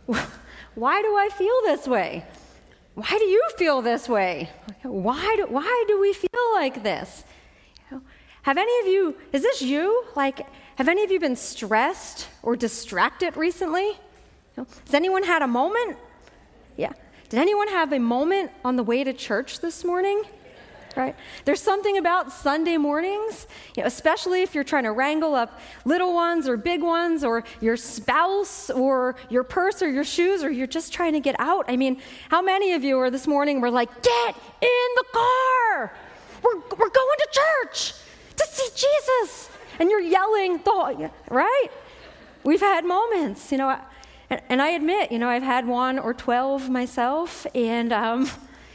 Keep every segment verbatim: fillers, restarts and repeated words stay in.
Why do I feel this way? Why do you feel this way? Why do, why do we feel like this? You know, have any of you, is this you? Like, have any of you been stressed or distracted recently? You know, has anyone had a moment? Yeah. Did anyone have a moment on the way to church this morning? Right? There's something about Sunday mornings, you know, especially if you're trying to wrangle up little ones or big ones or your spouse or your purse or your shoes, or you're just trying to get out. I mean, how many of you are this morning were like, get in the car. We're, we're going to church to see Jesus. And you're yelling, the whole, right? We've had moments, you know, and, and I admit, you know, I've had one or twelve myself, and um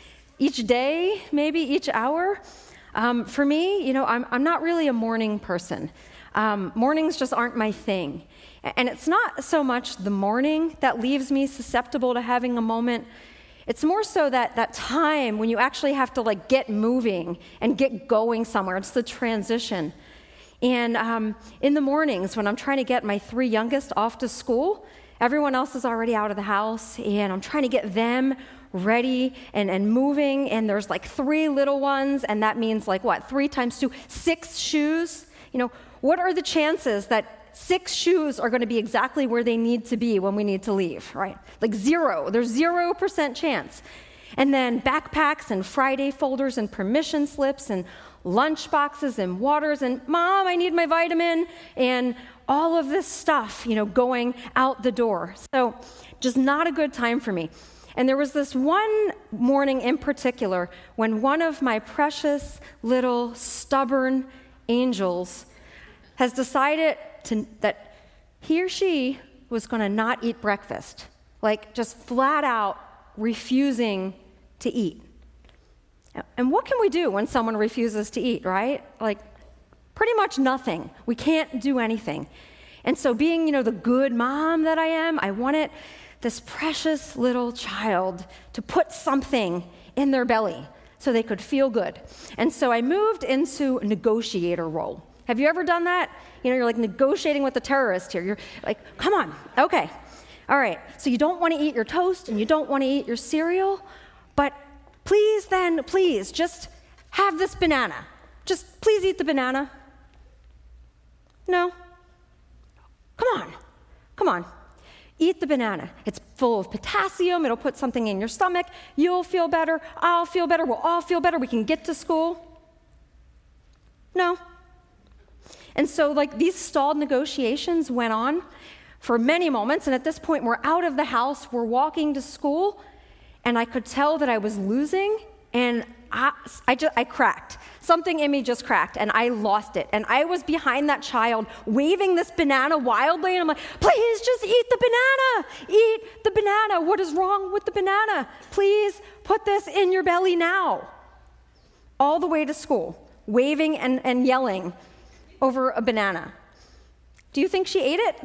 each day, maybe each hour. Um, for me, you know, I'm, I'm not really a morning person. Um, mornings just aren't my thing. And it's not so much the morning that leaves me susceptible to having a moment. It's more so that, that time when you actually have to like get moving and get going somewhere. It's the transition. And um, in the mornings when I'm trying to get my three youngest off to school, everyone else is already out of the house, and I'm trying to get them ready and, and moving, and there's like three little ones, and that means like what, three times two, six shoes? You know, what are the chances that six shoes are going to be exactly where they need to be when we need to leave, right? Like zero. There's zero percent chance. And then backpacks and Friday folders and permission slips and lunch boxes and waters and, Mom, I need my vitamin, and all of this stuff, you know, going out the door. So just not a good time for me. And there was this one morning in particular when one of my precious little stubborn angels has decided to, that he or she was going to not eat breakfast, like just flat out refusing to eat. And what can we do when someone refuses to eat, right? Like pretty much nothing. We can't do anything. And so being, you know, the good mom that I am, I wanted this precious little child to put something in their belly so they could feel good. And so I moved into a negotiator role. Have you ever done that? You know, you're like negotiating with the terrorist here. You're like, come on, okay. All right, so you don't want to eat your toast and you don't want to eat your cereal, but please then, please, just have this banana. Just please eat the banana. No. Come on, come on. Eat the banana. It's full of potassium. It'll put something in your stomach. You'll feel better. I'll feel better. We'll all feel better. We can get to school. No. And so, like, these stalled negotiations went on for many moments. And at this point, we're out of the house. We're walking to school. And I could tell that I was losing. And I, I, just, I cracked. Something in me just cracked, and I lost it. And I was behind that child, waving this banana wildly, and I'm like, please just eat the banana. Eat the banana. What is wrong with the banana? Please put this in your belly now. All the way to school, waving and, and yelling over a banana. Do you think she ate it?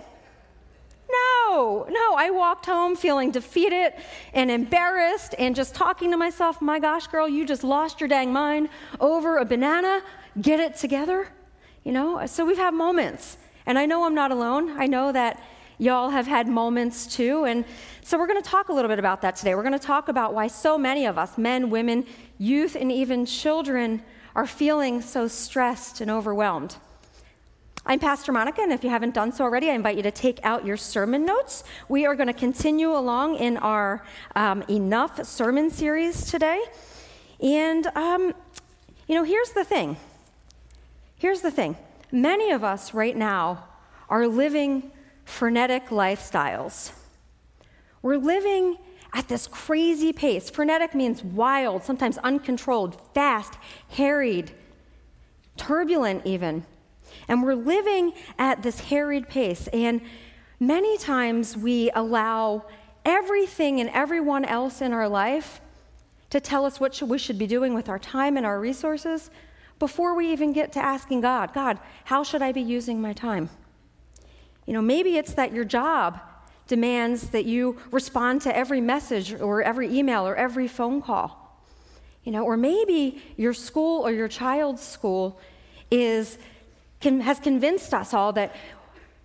No, no, I walked home feeling defeated and embarrassed and just talking to myself, my gosh, girl, you just lost your dang mind over a banana. Get it together, you know? So we've had moments, and I know I'm not alone. I know that y'all have had moments too, and so we're going to talk a little bit about that today. We're going to talk about why so many of us, men, women, youth, and even children, are feeling so stressed and overwhelmed. I'm Pastor Monica, and if you haven't done so already, I invite you to take out your sermon notes. We are going to continue along in our um, Enough sermon series today. And, um, you know, here's the thing. Here's the thing. Many of us right now are living frenetic lifestyles. We're living at this crazy pace. Frenetic means wild, sometimes uncontrolled, fast, harried, turbulent even. And we're living at this harried pace, and many times we allow everything and everyone else in our life to tell us what we should be doing with our time and our resources before we even get to asking God, God, how should I be using my time? You know, maybe it's that your job demands that you respond to every message or every email or every phone call. You know, or maybe your school or your child's school is Can, has convinced us all that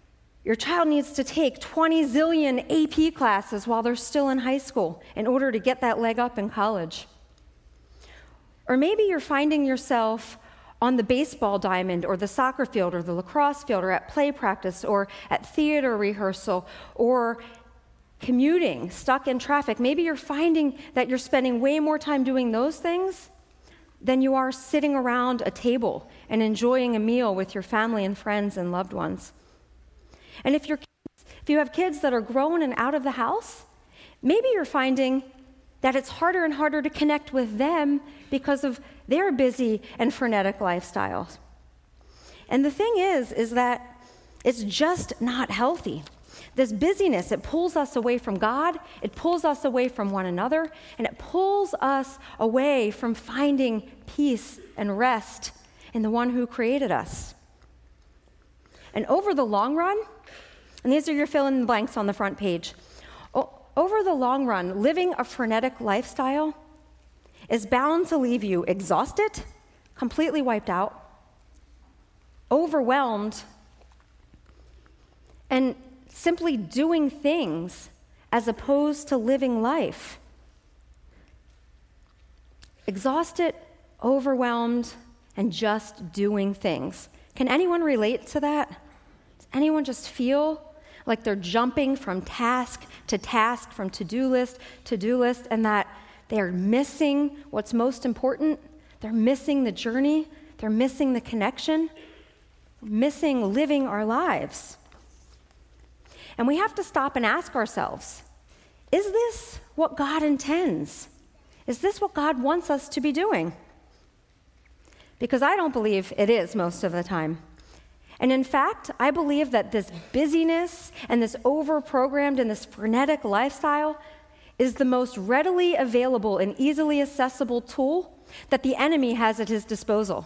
Your child needs to take twenty zillion A P classes while they're still in high school in order to get that leg up in college. Or maybe you're finding yourself on the baseball diamond or the soccer field or the lacrosse field or at play practice or at theater rehearsal or commuting, stuck in traffic. Maybe you're finding that you're spending way more time doing those things than you are sitting around a table and enjoying a meal with your family and friends and loved ones. And if you're if you have kids that are grown and out of the house, maybe you're finding that it's harder and harder to connect with them because of their busy and frenetic lifestyles. And the thing is, is that it's just not healthy. This busyness, it pulls us away from God, it pulls us away from one another, and it pulls us away from finding peace and rest in the one who created us. And over the long run, and these are your fill in the blanks on the front page, o- over the long run, living a frenetic lifestyle is bound to leave you exhausted, completely wiped out, overwhelmed, and simply doing things as opposed to living life. Exhausted, overwhelmed, and just doing things. Can anyone relate to that? Does anyone just feel like they're jumping from task to task, from to-do list to do list, and that they're missing what's most important? They're missing the journey. They're missing the connection. Missing living our lives. And we have to stop and ask ourselves, is this what God intends? Is this what God wants us to be doing? Because I don't believe it is most of the time. And in fact, I believe that this busyness and this over-programmed and this frenetic lifestyle is the most readily available and easily accessible tool that the enemy has at his disposal.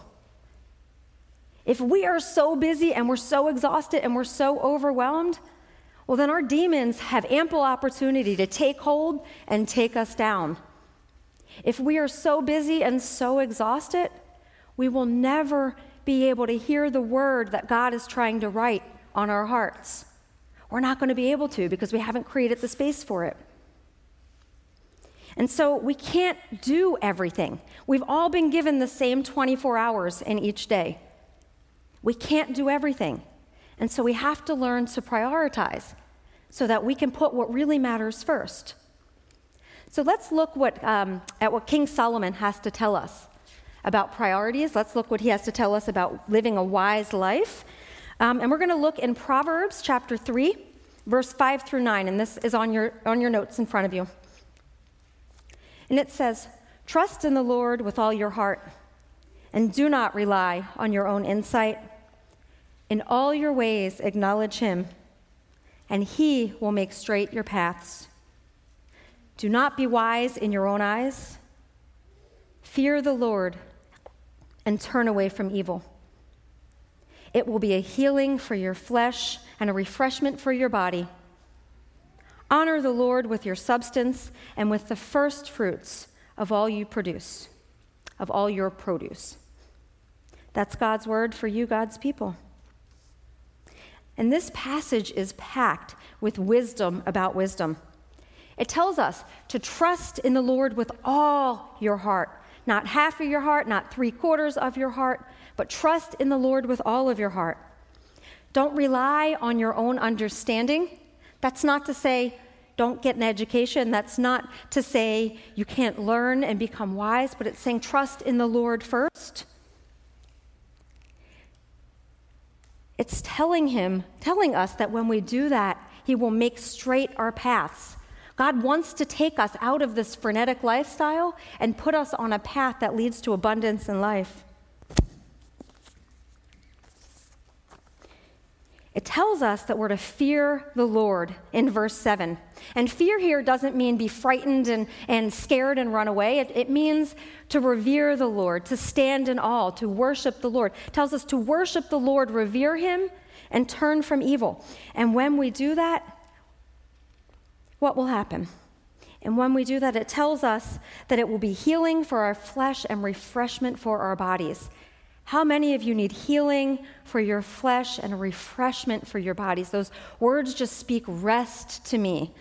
If we are so busy and we're so exhausted and we're so overwhelmed, well, then our demons have ample opportunity to take hold and take us down. If we are so busy and so exhausted, we will never be able to hear the word that God is trying to write on our hearts. We're not going to be able to because we haven't created the space for it. And so we can't do everything. We've all been given the same twenty-four hours in each day. We can't do everything. And so we have to learn to prioritize so that we can put what really matters first. So let's look what, um, at what King Solomon has to tell us about priorities. Let's look what he has to tell us about living a wise life. Um, and we're going to look in Proverbs chapter three, verse five through nine. And this is on your, on your notes in front of you. And it says, "Trust in the Lord with all your heart, and do not rely on your own insight. In all your ways acknowledge him, and he will make straight your paths. Do not be wise in your own eyes. Fear the Lord and turn away from evil. It will be a healing for your flesh and a refreshment for your body. Honor the Lord with your substance and with the first fruits of all you produce, of all your produce." That's God's word for you, God's people. And this passage is packed with wisdom about wisdom. It tells us to trust in the Lord with all your heart, not half of your heart, not three quarters of your heart, but trust in the Lord with all of your heart. Don't rely on your own understanding. That's not to say don't get an education. That's not to say you can't learn and become wise, but it's saying trust in the Lord first. It's telling him, telling us that when we do that, he will make straight our paths. God wants to take us out of this frenetic lifestyle and put us on a path that leads to abundance in life. It tells us that we're to fear the Lord in verse seven. And fear here doesn't mean be frightened and, and scared and run away. It, it means to revere the Lord, to stand in awe, to worship the Lord. It tells us to worship the Lord, revere him, and turn from evil. And when we do that, what will happen? And when we do that, it tells us that it will be healing for our flesh and refreshment for our bodies. How many of you need healing for your flesh and a refreshment for your bodies? Those words just speak rest to me.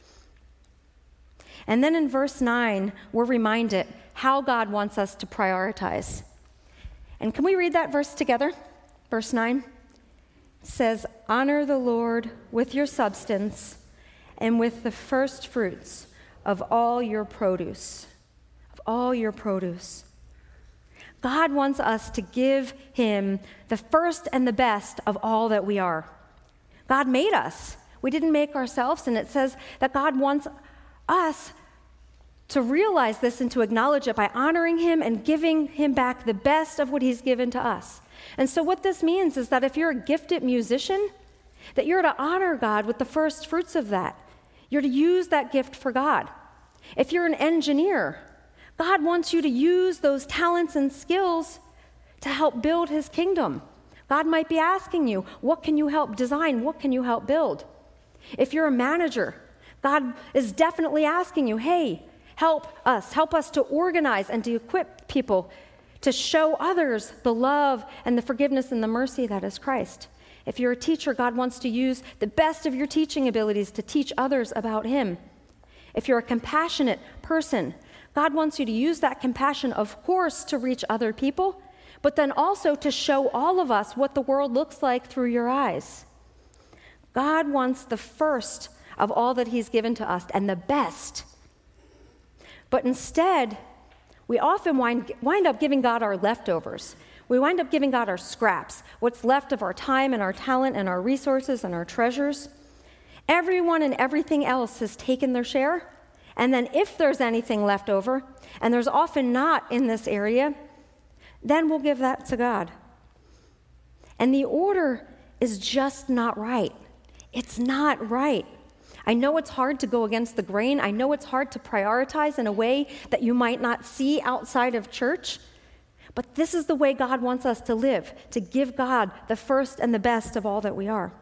And then in verse nine, we're reminded how God wants us to prioritize. And can we read that verse together? Verse nine says, honor the Lord with your substance and with the first fruits of all your produce. Of all your produce. God wants us to give him the first and the best of all that we are. God made us. We didn't make ourselves, and it says that God wants us to realize this and to acknowledge it by honoring him and giving him back the best of what he's given to us. And so what this means is that if you're a gifted musician, that you're to honor God with the first fruits of that. You're to use that gift for God. If you're an engineer, God wants you to use those talents and skills to help build his kingdom. God might be asking you, what can you help design? What can you help build? If you're a manager, God is definitely asking you, hey, help us, help us to organize and to equip people to show others the love and the forgiveness and the mercy that is Christ. If you're a teacher, God wants to use the best of your teaching abilities to teach others about him. If you're a compassionate person, God wants you to use that compassion, of course, to reach other people, but then also to show all of us what the world looks like through your eyes. God wants the first of all that he's given to us and the best. But instead, we often wind, wind up giving God our leftovers. We wind up giving God our scraps, what's left of our time and our talent and our resources and our treasures. Everyone and everything else has taken their share. And then if there's anything left over, and there's often not in this area, then we'll give that to God. And the order is just not right. It's not right. I know it's hard to go against the grain. I know it's hard to prioritize in a way that you might not see outside of church. But this is the way God wants us to live, to give God the first and the best of all that we are.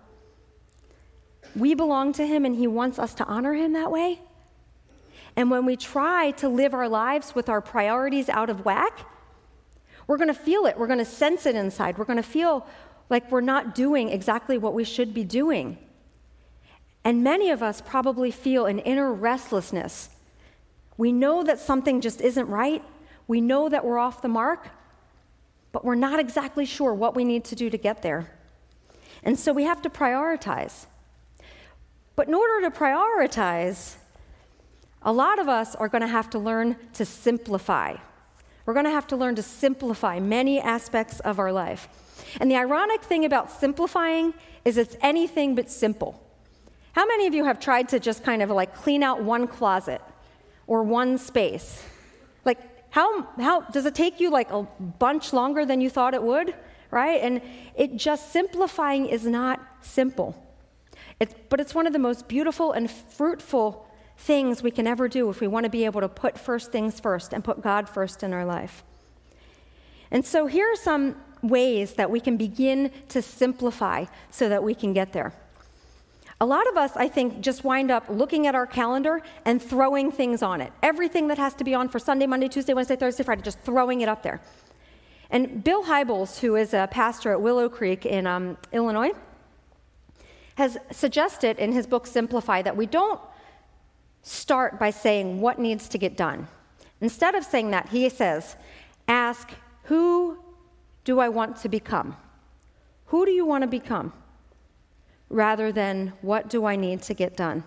We belong to him, and he wants us to honor him that way. And when we try to live our lives with our priorities out of whack, we're going to feel it. We're going to sense it inside. We're going to feel like we're not doing exactly what we should be doing. And many of us probably feel an inner restlessness. We know that something just isn't right. We know that we're off the mark, but we're not exactly sure what we need to do to get there. And so we have to prioritize. But in order to prioritize, a lot of us are going to have to learn to simplify. We're going to have to learn to simplify many aspects of our life. And the ironic thing about simplifying is it's anything but simple. How many of you have tried to just kind of like clean out one closet or one space? Like, how how does it take you like a bunch longer than you thought it would, right? And it just simplifying is not simple. It's, but it's one of the most beautiful and fruitful things we can ever do if we want to be able to put first things first and put God first in our life. And so here are some ways that we can begin to simplify so that we can get there. A lot of us, I think, just wind up looking at our calendar and throwing things on it. Everything that has to be on for Sunday, Monday, Tuesday, Wednesday, Thursday, Friday, just throwing it up there. And Bill Hybels, who is a pastor at Willow Creek in um, Illinois, has suggested in his book Simplify that we don't start by saying what needs to get done. Instead of saying that, he says, ask, who do I want to become? Who do you want to become? Rather than what do I need to get done?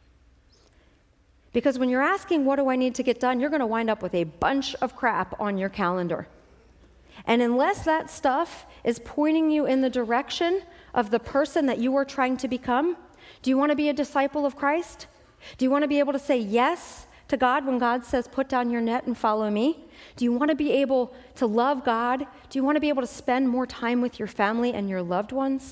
Because when you're asking what do I need to get done, you're going to wind up with a bunch of crap on your calendar. And unless that stuff is pointing you in the direction of the person that you are trying to become, do you want to be a disciple of Christ? Do you want to be able to say yes to God when God says, put down your net and follow me? Do you want to be able to love God? Do you want to be able to spend more time with your family and your loved ones?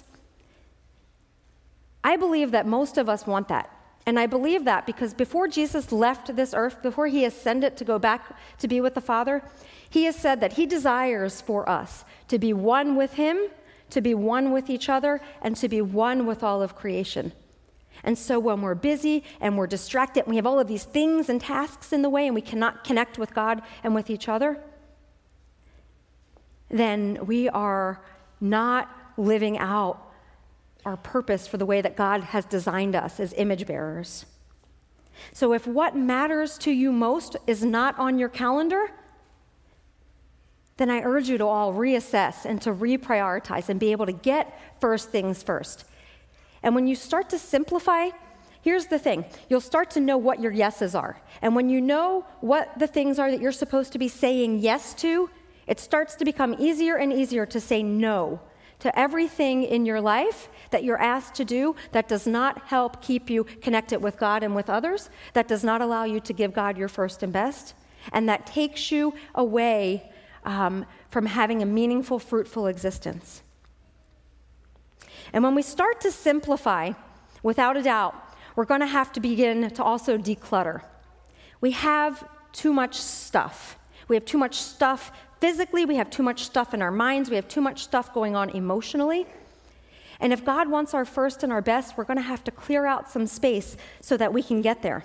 I believe that most of us want that. And I believe that because before Jesus left this earth, before he ascended to go back to be with the Father, he has said that he desires for us to be one with him, to be one with each other, and to be one with all of creation. And so when we're busy and we're distracted, and we have all of these things and tasks in the way, and we cannot connect with God and with each other, then we are not living out our purpose for the way that God has designed us as image bearers. So if what matters to you most is not on your calendar, then I urge you to all reassess and to reprioritize and be able to get first things first. And when you start to simplify, here's the thing. You'll start to know what your yeses are. And when you know what the things are that you're supposed to be saying yes to, it starts to become easier and easier to say no to everything in your life that you're asked to do that does not help keep you connected with God and with others, that does not allow you to give God your first and best, and that takes you away um, from having a meaningful, fruitful existence. And when we start to simplify, without a doubt, we're going to have to begin to also declutter. We have too much stuff. We have too much stuff physically, we have too much stuff in our minds, we have too much stuff going on emotionally. And if God wants our first and our best, we're going to have to clear out some space so that we can get there.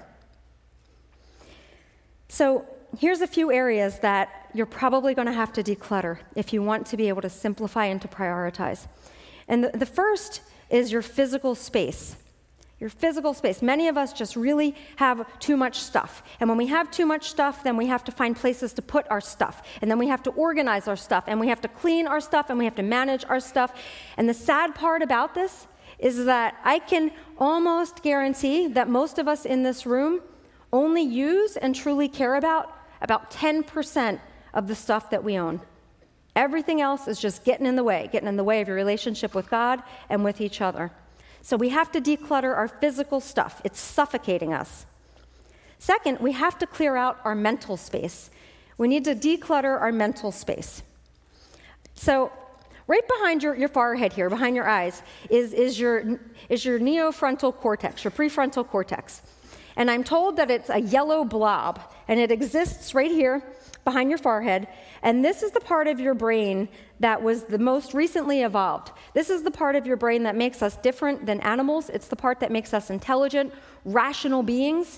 So here's a few areas that you're probably going to have to declutter if you want to be able to simplify and to prioritize. And the, the first is your physical space. Your physical space. Many of us just really have too much stuff. And when we have too much stuff, then we have to find places to put our stuff. And then we have to organize our stuff. And we have to clean our stuff. And we have to manage our stuff. And the sad part about this is that I can almost guarantee that most of us in this room only use and truly care about about ten percent of the stuff that we own. Everything else is just getting in the way, getting in the way of your relationship with God and with each other. So we have to declutter our physical stuff. It's suffocating us. Second, we have to clear out our mental space. We need to declutter our mental space. So right behind your, your forehead here, behind your eyes, is, is, your, is your neofrontal cortex, your prefrontal cortex. And I'm told that it's a yellow blob, and it exists right here behind your forehead. And this is the part of your brain that was the most recently evolved. This is the part of your brain that makes us different than animals. It's the part that makes us intelligent, rational beings.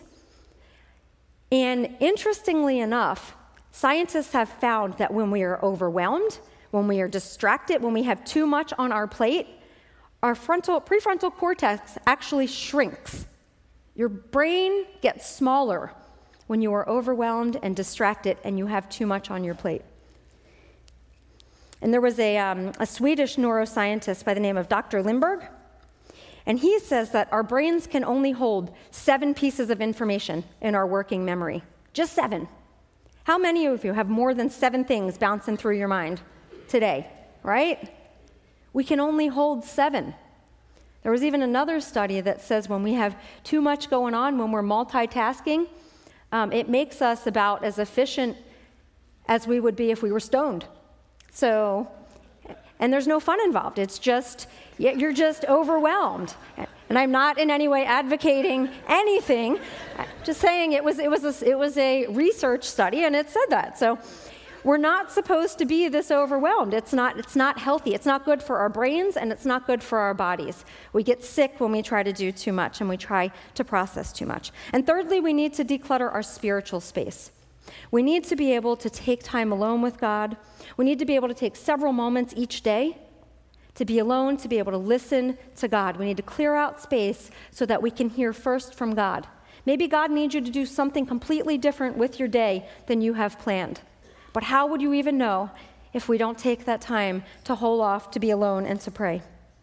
And interestingly enough, scientists have found that when we are overwhelmed, when we are distracted, when we have too much on our plate, our frontal, prefrontal cortex actually shrinks. Your brain gets smaller when you are overwhelmed and distracted and you have too much on your plate. And there was a, um, a Swedish neuroscientist by the name of Doctor Lindberg, and he says that our brains can only hold seven pieces of information in our working memory. Just seven. How many of you have more than seven things bouncing through your mind today, right? We can only hold seven. There was even another study that says when we have too much going on, when we're multitasking, um, it makes us about as efficient as we would be if we were stoned. So, and there's no fun involved. It's just, you're just overwhelmed. And I'm not in any way advocating anything. I'm just saying it was, it was, a, it was a research study, and it said that. So we're not supposed to be this overwhelmed. It's not, it's not healthy. It's not good for our brains, and it's not good for our bodies. We get sick when we try to do too much, and we try to process too much. And thirdly, we need to declutter our spiritual space. We need to be able to take time alone with God. We need to be able to take several moments each day to be alone, to be able to listen to God. We need to clear out space so that we can hear first from God. Maybe God needs you to do something completely different with your day than you have planned. But how would you even know if we don't take that time to hold off, to be alone, and to pray?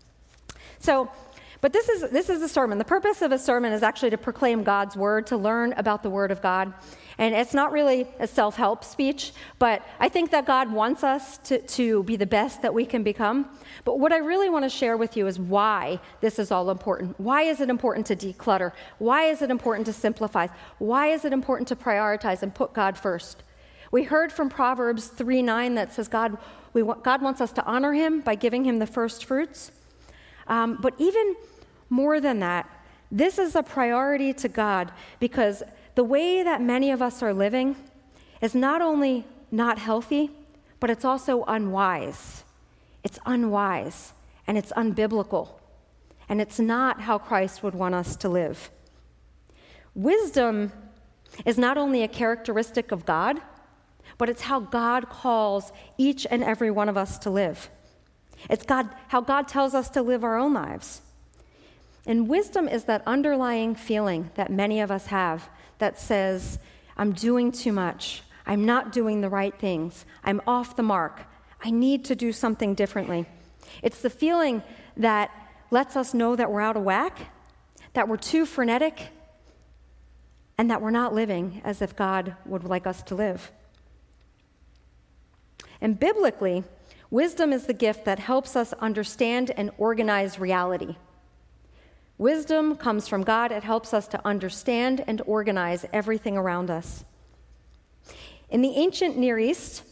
So, but this is this is a sermon. The purpose of a sermon is actually to proclaim God's word, to learn about the word of God. And it's not really a self-help speech, but I think that God wants us to, to be the best that we can become. But what I really want to share with you is why this is all important. Why is it important to declutter? Why is it important to simplify? Why is it important to prioritize and put God first? We heard from Proverbs three nine that says God, we want, God wants us to honor him by giving him the first fruits. Um, but even more than that, this is a priority to God because the way that many of us are living is not only not healthy, but it's also unwise. It's unwise, and it's unbiblical, and it's not how Christ would want us to live. Wisdom is not only a characteristic of God, but it's how God calls each and every one of us to live. It's God, how God tells us to live our own lives. And wisdom is that underlying feeling that many of us have that says, I'm doing too much. I'm not doing the right things. I'm off the mark. I need to do something differently. It's the feeling that lets us know that we're out of whack, that we're too frenetic, and that we're not living as if God would like us to live. And biblically, wisdom is the gift that helps us understand and organize reality. Wisdom comes from God. It helps us to understand and organize everything around us. In the ancient Near East,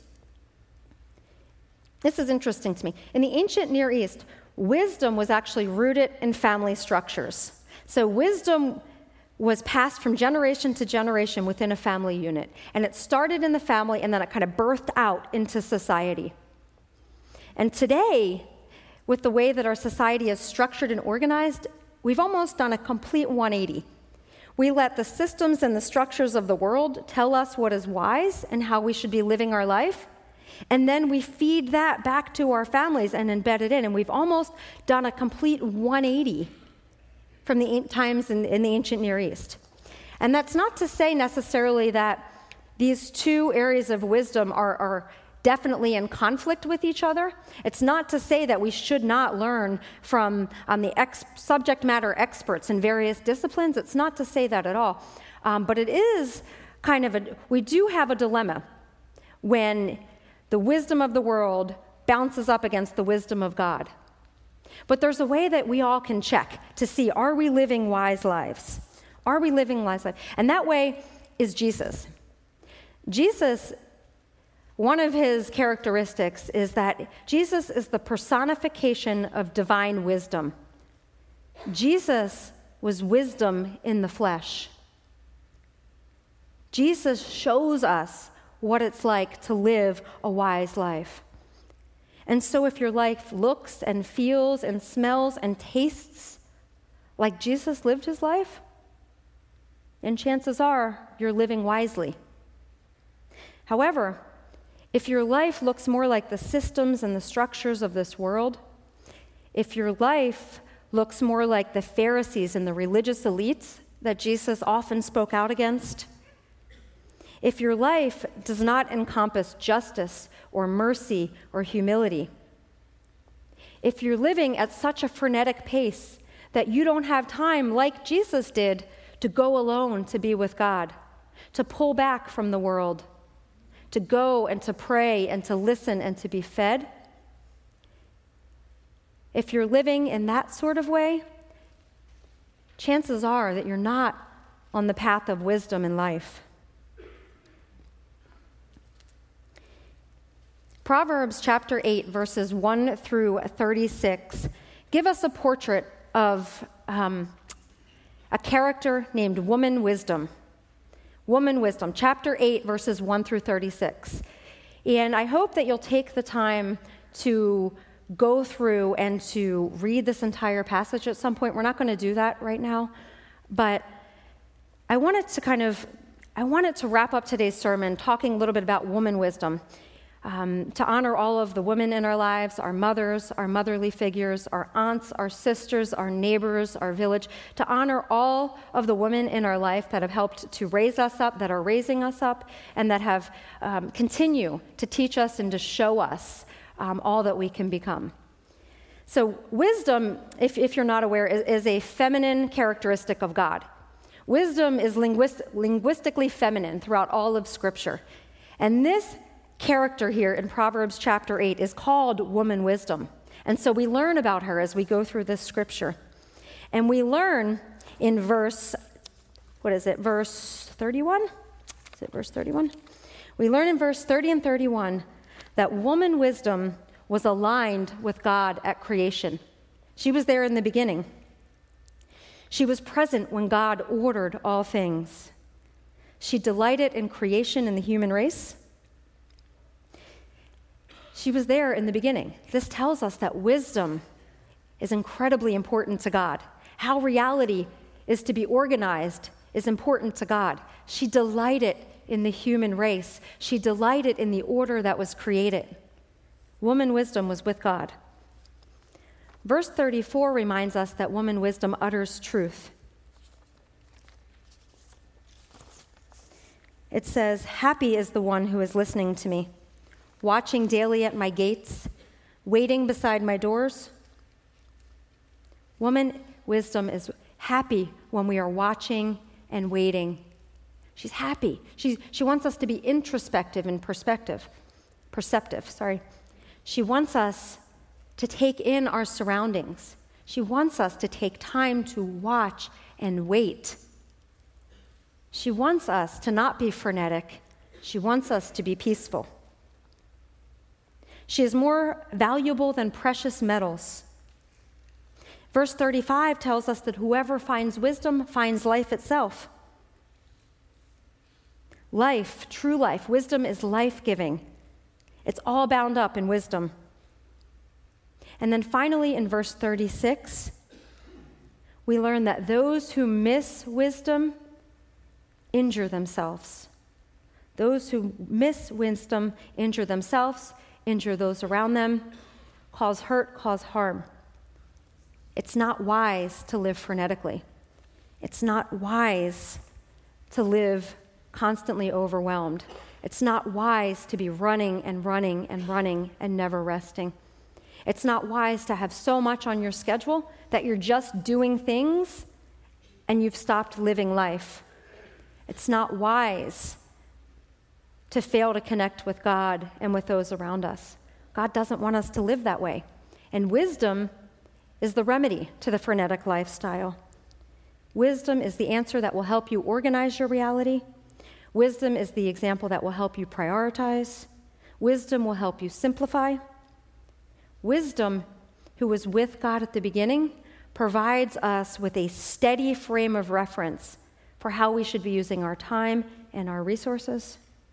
this is interesting to me. In the ancient Near East, wisdom was actually rooted in family structures. So wisdom was passed from generation to generation within a family unit. And it started in the family, and then it kind of birthed out into society. And today, with the way that our society is structured and organized, we've almost done a complete one eighty. We let the systems and the structures of the world tell us what is wise and how we should be living our life. And then we feed that back to our families and embed it in. And we've almost done a complete one eighty from the times in, in the ancient Near East. And that's not to say necessarily that these two areas of wisdom are, are definitely in conflict with each other. It's not to say that we should not learn from um, the ex- subject matter experts in various disciplines. It's not to say that at all. Um, but it is kind of a, we do have a dilemma when the wisdom of the world bounces up against the wisdom of God. But there's a way that we all can check to see, are we living wise lives? Are we living wise lives? And that way is Jesus. Jesus, one of his characteristics is that Jesus is the personification of divine wisdom. Jesus was wisdom in the flesh. Jesus shows us what it's like to live a wise life. And so if your life looks and feels and smells and tastes like Jesus lived his life, then chances are you're living wisely. However, if your life looks more like the systems and the structures of this world, if your life looks more like the Pharisees and the religious elites that Jesus often spoke out against, if your life does not encompass justice or mercy or humility, if you're living at such a frenetic pace that you don't have time, like Jesus did, to go alone to be with God, to pull back from the world, to go and to pray and to listen and to be fed, if you're living in that sort of way, chances are that you're not on the path of wisdom in life. Proverbs chapter eight, verses one through thirty-six, give us a portrait of um, a character named Woman Wisdom. Woman Wisdom, chapter eight, verses one through thirty-six. And I hope that you'll take the time to go through and to read this entire passage at some point. We're not going to do that right now, but I wanted to kind of, I wanted to wrap up today's sermon talking a little bit about woman wisdom. Um, to honor all of the women in our lives, our mothers, our motherly figures, our aunts, our sisters, our neighbors, our village, to honor all of the women in our life that have helped to raise us up, that are raising us up, and that have um, continue to teach us and to show us um, all that we can become. So wisdom, if, if you're not aware, is, is a feminine characteristic of God. Wisdom is linguist, linguistically feminine throughout all of Scripture. And this character here in Proverbs chapter eight is called Woman Wisdom. And so we learn about her as we go through this scripture. And we learn in verse, what is it, verse thirty-one? Is it verse thirty-one? We learn in verse thirty and thirty-one that woman wisdom was aligned with God at creation. She was there in the beginning. She was present when God ordered all things. She delighted in creation in the human race. She was there in the beginning. This tells us that wisdom is incredibly important to God. How reality is to be organized is important to God. She delighted in the human race. She delighted in the order that was created. Woman wisdom was with God. Verse thirty-four reminds us that woman wisdom utters truth. It says, "Happy is the one who is listening to me, watching daily at my gates, waiting beside my doors." Woman wisdom is happy when we are watching and waiting. She's happy. She, she wants us to be introspective and perspective, perceptive, sorry. She wants us to take in our surroundings. She wants us to take time to watch and wait. She wants us to not be frenetic. She wants us to be peaceful. She is more valuable than precious metals. Verse thirty-five tells us that whoever finds wisdom finds life itself. Life, true life, wisdom is life-giving. It's all bound up in wisdom. And then finally in verse thirty-six, we learn that those who miss wisdom injure themselves. Those who miss wisdom injure themselves, injure those around them, cause hurt, cause harm. It's not wise to live frenetically. It's not wise to live constantly overwhelmed. It's not wise to be running and running and running and never resting. It's not wise to have so much on your schedule that you're just doing things and you've stopped living life. It's not wise to fail to connect with God and with those around us. God doesn't want us to live that way. And wisdom is the remedy to the frenetic lifestyle. Wisdom is the answer that will help you organize your reality. Wisdom is the example that will help you prioritize. Wisdom will help you simplify. Wisdom, who was with God at the beginning, provides us with a steady frame of reference for how we should be using our time and our resources.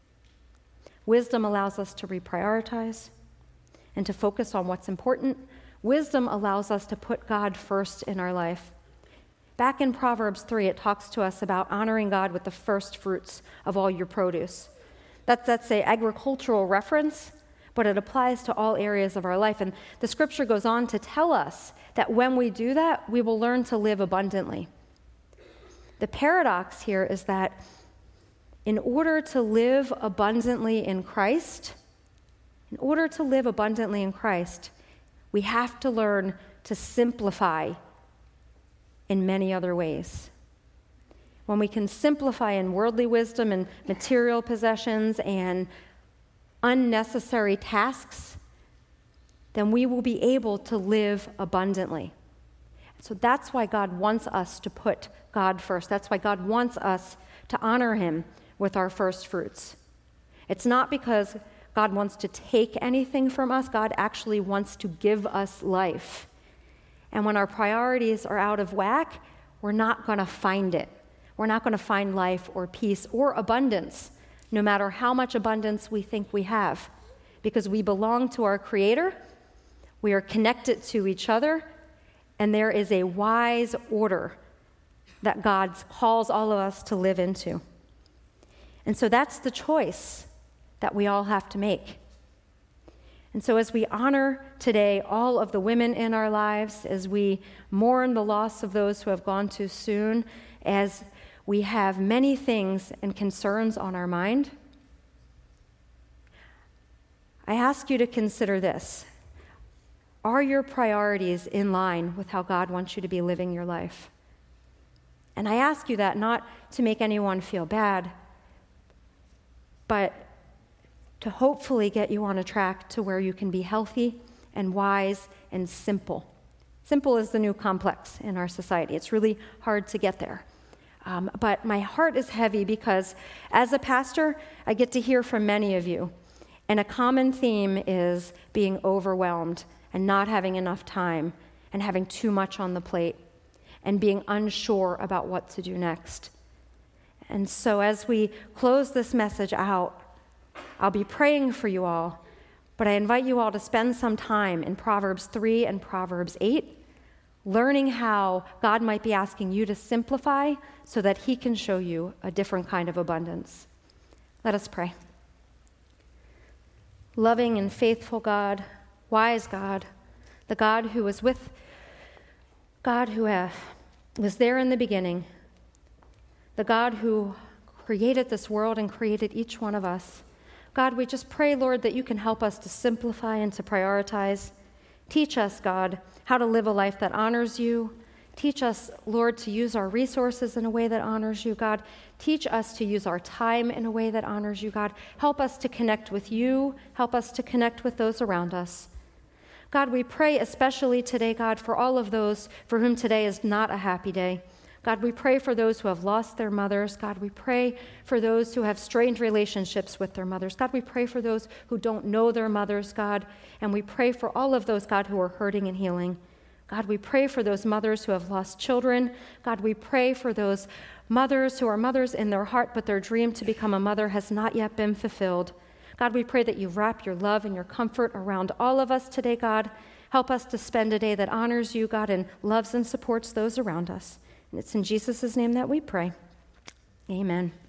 Wisdom allows us to reprioritize and to focus on what's important. Wisdom allows us to put God first in our life. Back in Proverbs three, it talks to us about honoring God with the first fruits of all your produce. That's, that's an agricultural reference, but it applies to all areas of our life. And the scripture goes on to tell us that when we do that, we will learn to live abundantly. The paradox here is that in order to live abundantly in Christ, in order to live abundantly in Christ, we have to learn to simplify in many other ways. When we can simplify in worldly wisdom and material possessions and unnecessary tasks, then we will be able to live abundantly. So that's why God wants us to put God first. That's why God wants us to honor him with our first fruits. It's not because God wants to take anything from us. God actually wants to give us life. And when our priorities are out of whack, we're not going to find it. We're not going to find life or peace or abundance, no matter how much abundance we think we have, because we belong to our Creator, we are connected to each other, and there is a wise order that God calls all of us to live into. And so that's the choice that we all have to make. And so as we honor today all of the women in our lives, as we mourn the loss of those who have gone too soon, as we have many things and concerns on our mind, I ask you to consider this. Are your priorities in line with how God wants you to be living your life? And I ask you that not to make anyone feel bad, but to hopefully get you on a track to where you can be healthy and wise and simple. Simple is the new complex in our society. It's really hard to get there. Um, but my heart is heavy because as a pastor, I get to hear from many of you. And a common theme is being overwhelmed and not having enough time and having too much on the plate and being unsure about what to do next. And so as we close this message out, I'll be praying for you all, but I invite you all to spend some time in Proverbs three and Proverbs eight, learning how God might be asking you to simplify so that he can show you a different kind of abundance. Let us pray. Loving and faithful God, wise God, the God who was with, God who uh, was there in the beginning, the God who created this world and created each one of us. God, we just pray, Lord, that you can help us to simplify and to prioritize. Teach us, God, how to live a life that honors you. Teach us, Lord, to use our resources in a way that honors you, God. Teach us to use our time in a way that honors you, God. Help us to connect with you. Help us to connect with those around us. God, we pray especially today, God, for all of those for whom today is not a happy day. God, we pray for those who have lost their mothers. God, we pray for those who have strained relationships with their mothers. God, we pray for those who don't know their mothers, God. And we pray for all of those, God, who are hurting and healing. God, we pray for those mothers who have lost children. God, we pray for those mothers who are mothers in their heart, but their dream to become a mother has not yet been fulfilled. God, we pray that you wrap your love and your comfort around all of us today, God. Help us to spend a day that honors you, God, and loves and supports those around us. And it's in Jesus' name that we pray. Amen.